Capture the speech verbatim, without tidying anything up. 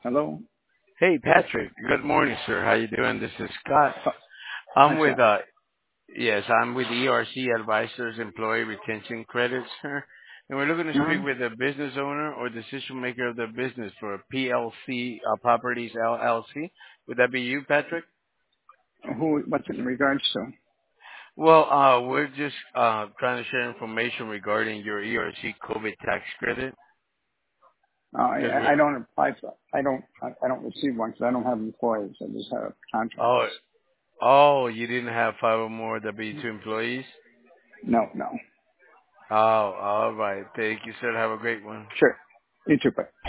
Hello? Hey, Patrick. Good morning, sir. How you doing? This is Scott. Uh, Hi, I'm with Scott. uh yes, I'm with E R C Advisors Employee Retention Credits, sir. And we're looking to speak Uh-huh. with the business owner or decision maker of the business for P L C uh, Properties L L C. Would that be you, Patrick? Who, what's it in regards to? Well, uh, we're just uh trying to share information regarding your E R C COVID tax credit Uh, because I, we're I don't apply for, I don't, I, I don't receive one because I don't have employees. I just have oh contractors. oh you didn't have five or more W two employees. No, no. Oh, all right. Thank you, sir. Have a great one. Sure. You too, bye.